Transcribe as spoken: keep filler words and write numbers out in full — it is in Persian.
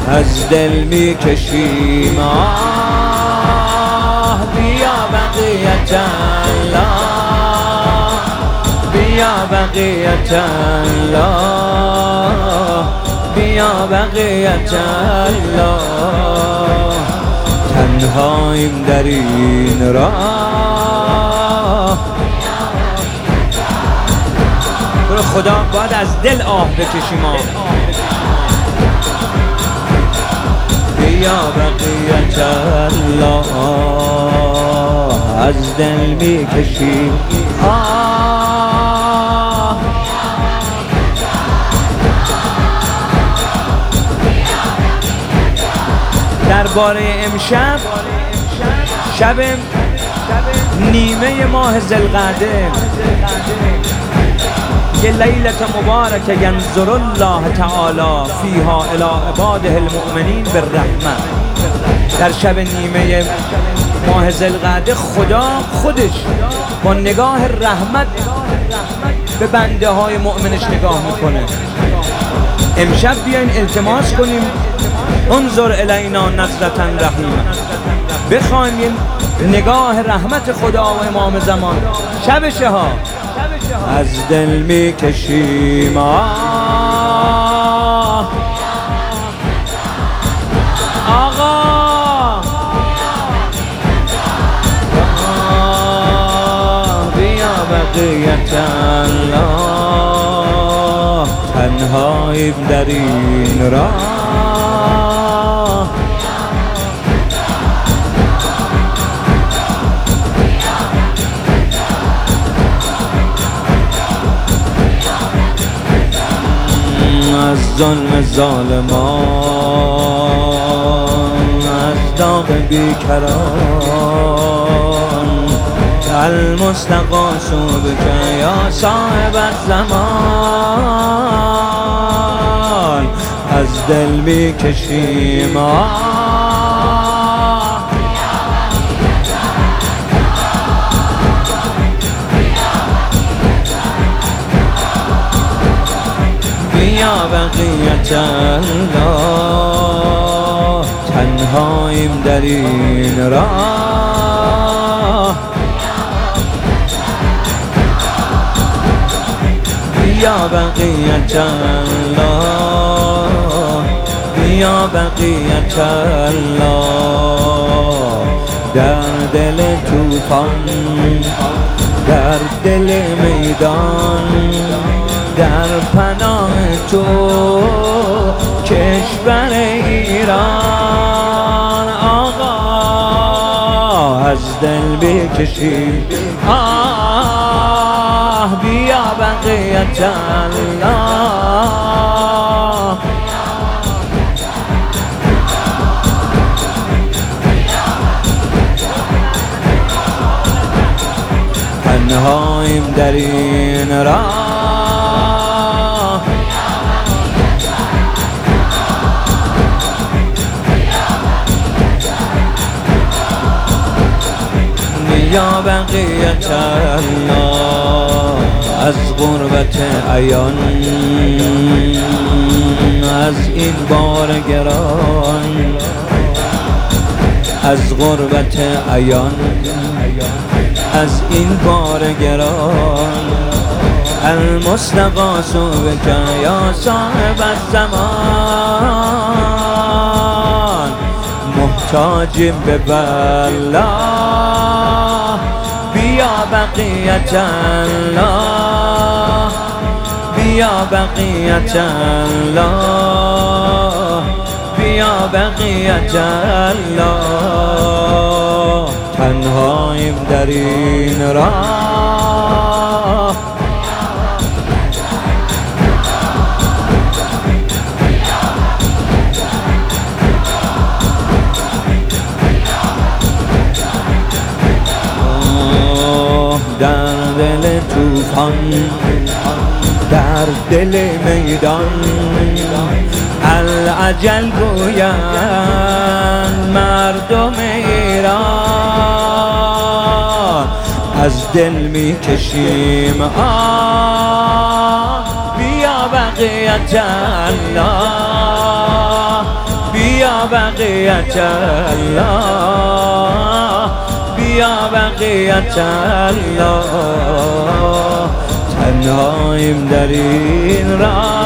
از دل می کشیم آه بیا بقیت الله، بیا بقیت الله، بیا بقیت الله. تنهاییم در این راه، برو خدا باید از دل آه بکشیم آه. بیا بقیت الله، از دل می کشیم آه. درباره امشب، شب نیمه ماه ذوالقعده، یه لیلت مبارک ینظر الله تعالی فیها الی عباده المؤمنین بالرحمه. در شب نیمه ماه ذوالقعده خدا خودش با نگاه رحمت به بنده های مؤمنش نگاه میکنه. امشب بیاین التماس کنیم انظر الینا نظرة رحیمه، بخوایم این نگاه رحمت خدا و امام زمان. شبشه ها، از دل می کشیم آه. آقا آه بیا بقیت الله، تنهاییم در این راه. از ظلم ظالمان، از داغ بیکران، المستغاث بک یا صاحب الزمان. از دل می کشیم آه، بیا بقیت الله، تنهاییم در این راه. بیا بقیت الله، بیا بقیت الله. در دل طوفان، در دل میدان، در پناه تو کشور ایران. آقا از دل بکشیم آه، بیا بقیت الله. تنهاییم در این راه، یا بقیت الله. از غربت عیان، از این بار گران، از غربت عیان، از این بار گران. المستغاث بک یا صاحب الزمان. محتاجیم به بلا، بیا بقیت الله، بیا بقیت الله، بیا بقیت الله. تنهاییم در این راه، در دل طوفان، در دل میدان. الاجل گویند مردم ایران، از دل می کشیم آه. بیا بقیت الله، بقیت الله، بیا بقیت الله. تنهاییم در این راه